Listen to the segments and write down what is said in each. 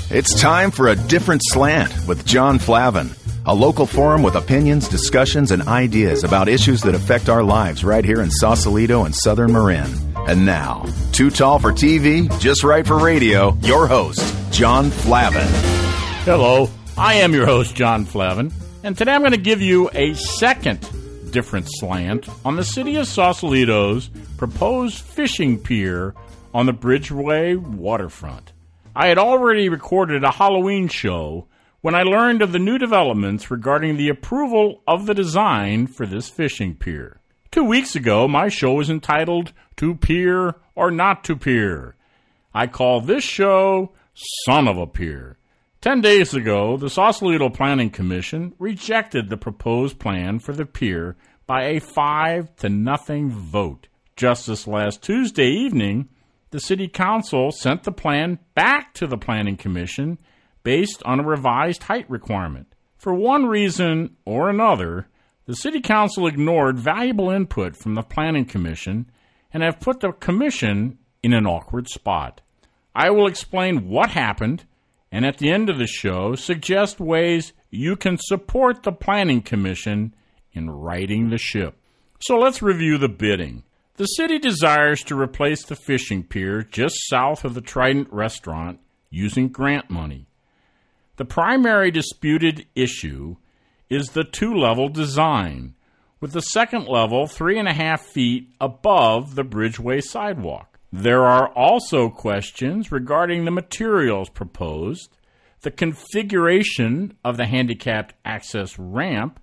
It's time for A Different Slant with John Flavin, a local forum with opinions, discussions, and ideas about issues that affect our lives right here in Sausalito and Southern Marin. And now, too tall for TV, just right for radio, your host, John Flavin. Hello, I am your host, John Flavin, and today I'm going to give you a second different slant on the city of Sausalito's proposed fishing pier on the Bridgeway waterfront. I had already recorded a Halloween show when I learned of the new developments regarding the approval of the design for this fishing pier. 2 weeks ago, my show was entitled To Pier or Not to Pier. I call this show Son of a Pier. 10 days ago, the Sausalito Planning Commission rejected the proposed plan for the pier by a 5-0 vote. Just this last Tuesday evening, the City Council sent the plan back to the Planning Commission based on a revised height requirement. For one reason or another, the City Council ignored valuable input from the Planning Commission and have put the Commission in an awkward spot. I will explain what happened and at the end of the show suggest ways you can support the Planning Commission in righting the ship. So let's review the bidding. The city desires to replace the fishing pier just south of the Trident restaurant using grant money. The primary disputed issue is the two-level design, with the second level 3.5 feet above the Bridgeway sidewalk. There are also questions regarding the materials proposed, the configuration of the handicapped access ramp,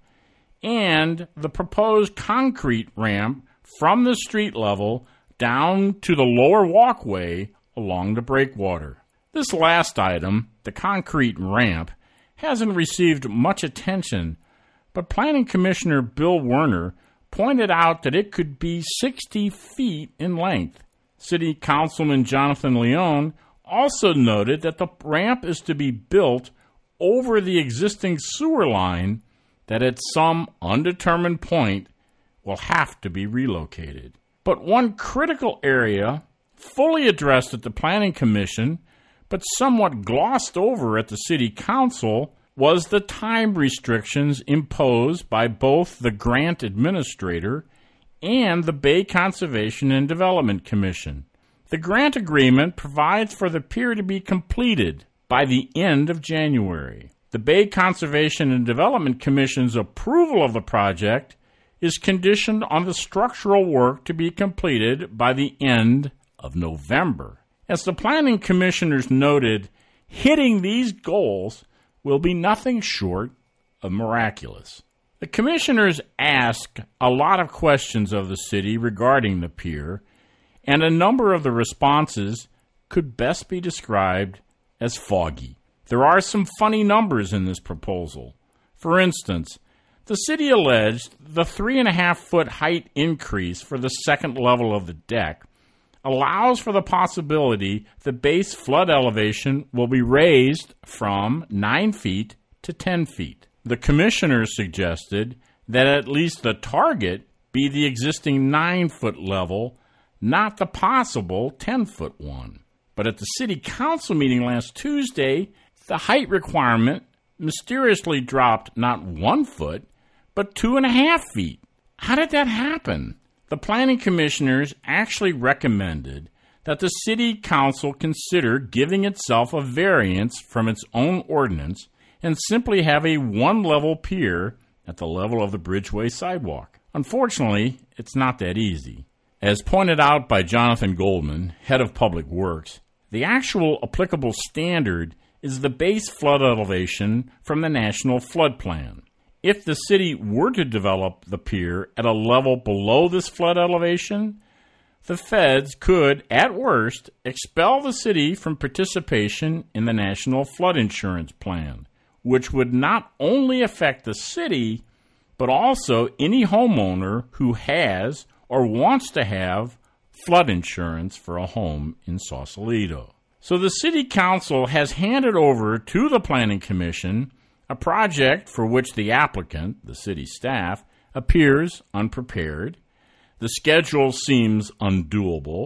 and the proposed concrete ramp from the street level down to the lower walkway along the breakwater. This last item, the concrete ramp, hasn't received much attention, but Planning Commissioner Bill Werner pointed out that it could be 60 feet in length. City Councilman Jonathan Leone also noted that the ramp is to be built over the existing sewer line that at some undetermined point will have to be relocated. But one critical area, fully addressed at the Planning Commission, but somewhat glossed over at the City Council, was the time restrictions imposed by both the grant administrator and the Bay Conservation and Development Commission. The grant agreement provides for the pier to be completed by the end of January. The Bay Conservation and Development Commission's approval of the project is conditioned on the structural work to be completed by the end of November. As the planning commissioners noted, hitting these goals will be nothing short of miraculous. The commissioners asked a lot of questions of the city regarding the pier, and a number of the responses could best be described as foggy. There are some funny numbers in this proposal. For instance, the city alleged the 3.5-foot height increase for the second level of the deck allows for the possibility the base flood elevation will be raised from 9 feet to 10 feet. The commissioners suggested that at least the target be the existing 9-foot level, not the possible 10-foot one. But at the City Council meeting last Tuesday, the height requirement mysteriously dropped not 1 foot, but 2.5 feet. How did that happen? The planning commissioners actually recommended that the City Council consider giving itself a variance from its own ordinance and simply have a one-level pier at the level of the Bridgeway sidewalk. Unfortunately, it's not that easy. As pointed out by Jonathan Goldman, head of Public Works, the actual applicable standard is the base flood elevation from the National Flood Plan. If the city were to develop the pier at a level below this flood elevation, the feds could, at worst, expel the city from participation in the National Flood Insurance Plan, which would not only affect the city, but also any homeowner who has or wants to have flood insurance for a home in Sausalito. So the City Council has handed over to the Planning Commission a project for which the applicant, the city staff, appears unprepared. The schedule seems undoable.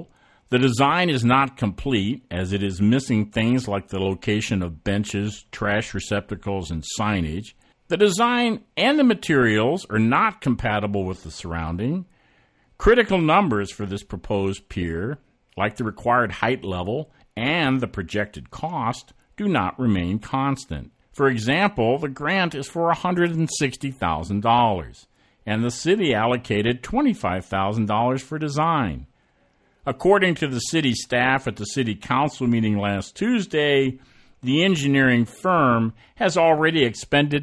The design is not complete, as it is missing things like the location of benches, trash receptacles, and signage. The design and the materials are not compatible with the surrounding. Critical numbers for this proposed pier, like the required height level and the projected cost, do not remain constant. For example, the grant is for $160,000, and the city allocated $25,000 for design. According to the city staff at the city council meeting last Tuesday, the engineering firm has already expended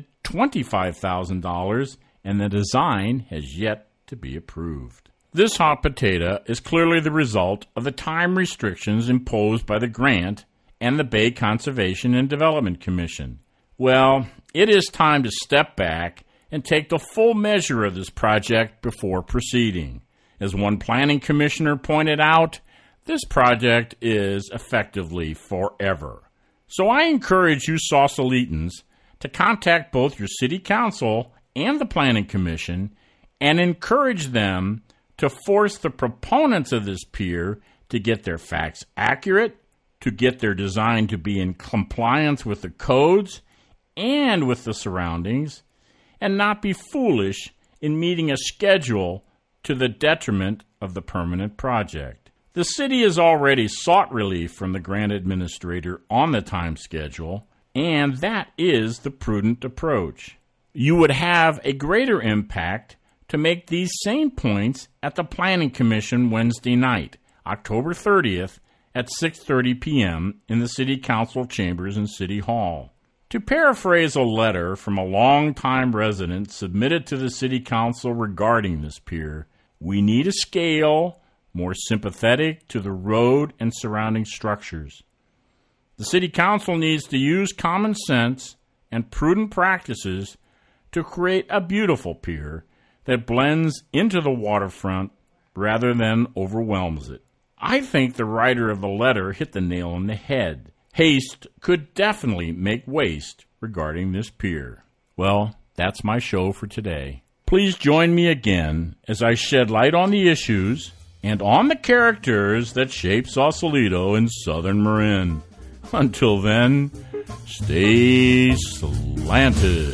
$25,000, and the design has yet to be approved. This hot potato is clearly the result of the time restrictions imposed by the grant and the Bay Conservation and Development Commission. Well, it is time to step back and take the full measure of this project before proceeding. As one planning commissioner pointed out, this project is effectively forever. So I encourage you Sausalitans to contact both your city council and the planning commission and encourage them to force the proponents of this pier to get their facts accurate, to get their design to be in compliance with the codes and with the surroundings, and not be foolish in meeting a schedule to the detriment of the permanent project. The city has already sought relief from the grant administrator on the time schedule, and that is the prudent approach. You would have a greater impact to make these same points at the Planning Commission Wednesday night, October 30th at 6:30 p.m. in the City Council chambers in City Hall. To paraphrase a letter from a longtime resident submitted to the City Council regarding this pier, we need a scale more sympathetic to the road and surrounding structures. The City Council needs to use common sense and prudent practices to create a beautiful pier that blends into the waterfront rather than overwhelms it. I think the writer of the letter hit the nail on the head. Haste could definitely make waste regarding this pier. Well, that's my show for today. Please join me again as I shed light on the issues and on the characters that shape Sausalito and Southern Marin. Until then, stay slanted.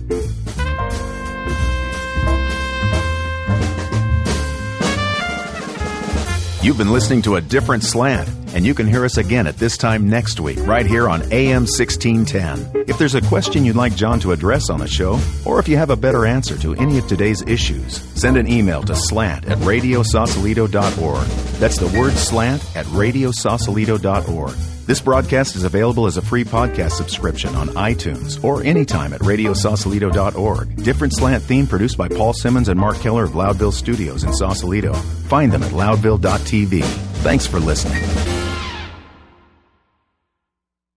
You've been listening to A Different Slant, and you can hear us again at this time next week, right here on AM 1610. If there's a question you'd like John to address on the show, or if you have a better answer to any of today's issues, send an email to slant@radiosausalito.org. That's the word slant at radiosausalito.org. This broadcast is available as a free podcast subscription on iTunes or anytime at radiosausalito.org. Different Slant theme produced by Paul Simmons and Mark Keller of Loudville Studios in Sausalito. Find them at loudville.tv. Thanks for listening.